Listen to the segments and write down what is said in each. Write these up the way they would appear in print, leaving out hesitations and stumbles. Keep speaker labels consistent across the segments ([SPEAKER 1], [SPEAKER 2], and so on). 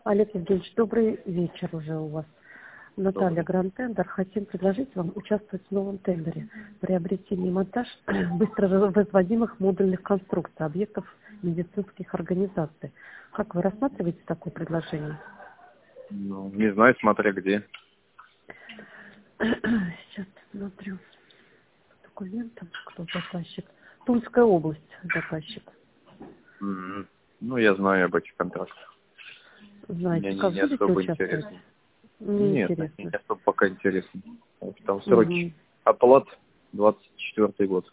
[SPEAKER 1] Олег Евгеньевич, добрый вечер уже у вас. Наталья,
[SPEAKER 2] Добрый.
[SPEAKER 1] Гранд Тендер. Хотим предложить вам участвовать в новом тендере. Приобретение и монтаж быстро возводимых модульных конструкций, объектов медицинских организаций. Как вы рассматриваете такое предложение?
[SPEAKER 2] Ну, не знаю, смотря где.
[SPEAKER 1] Сейчас смотрю. Документом, кто заказчик. Тульская область заказчик.
[SPEAKER 2] Ну, я знаю об этих контрактах.
[SPEAKER 1] Знаете,
[SPEAKER 2] Мне
[SPEAKER 1] как
[SPEAKER 2] не
[SPEAKER 1] будете
[SPEAKER 2] особо
[SPEAKER 1] участвовать?
[SPEAKER 2] интересно.
[SPEAKER 1] Мне
[SPEAKER 2] Нет, не
[SPEAKER 1] интересно.
[SPEAKER 2] особо пока интересно. Потому что там
[SPEAKER 1] Мгм.
[SPEAKER 2] сроки. Оплат 24 год.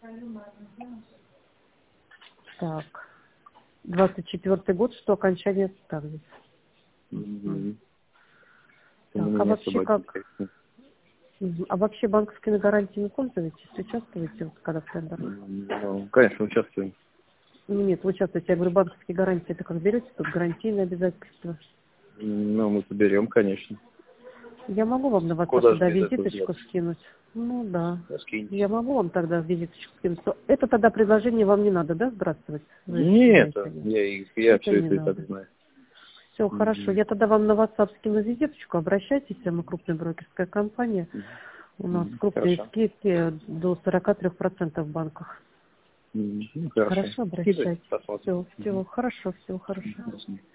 [SPEAKER 1] Так. 24 год, что окончание ставить.
[SPEAKER 2] Мгм. Это
[SPEAKER 1] Так,
[SPEAKER 2] мне
[SPEAKER 1] а
[SPEAKER 2] не
[SPEAKER 1] вообще
[SPEAKER 2] особо
[SPEAKER 1] как?
[SPEAKER 2] интересно.
[SPEAKER 1] А вообще банковскими гарантиями пользуетесь? Участвуете, вот, когда в тендерах?
[SPEAKER 2] Ну, конечно, участвую.
[SPEAKER 1] Ну, нет, вы участвуете. Я говорю, банковские гарантии, это как берете, тут гарантийные обязательства.
[SPEAKER 2] Ну, мы поберем, конечно.
[SPEAKER 1] Я могу вам на WhatsApp
[SPEAKER 2] Куда же
[SPEAKER 1] тогда
[SPEAKER 2] без этого
[SPEAKER 1] визиточку
[SPEAKER 2] взяться?
[SPEAKER 1] скинуть? Ну, да.
[SPEAKER 2] Скиньте.
[SPEAKER 1] Я могу вам тогда визиточку скинуть. Это тогда предложение вам не надо, да, сбрасывать? Вы
[SPEAKER 2] Нет,
[SPEAKER 1] считаете, нет?
[SPEAKER 2] я
[SPEAKER 1] Это
[SPEAKER 2] все
[SPEAKER 1] не
[SPEAKER 2] это и так
[SPEAKER 1] надо.
[SPEAKER 2] знаю.
[SPEAKER 1] Все, хорошо.
[SPEAKER 2] Мгм.
[SPEAKER 1] Я тогда вам на WhatsApp скину визиточку. Обращайтесь, мы крупная брокерская компания. У нас крупные
[SPEAKER 2] Хорошо.
[SPEAKER 1] скидки до 43% в банках.
[SPEAKER 2] Ну, хорошо.
[SPEAKER 1] Хорошо,
[SPEAKER 2] Скидывайте,
[SPEAKER 1] обращайтесь.
[SPEAKER 2] посмотрим.
[SPEAKER 1] Все, всего хорошо, всего хорошо.
[SPEAKER 2] Ясно.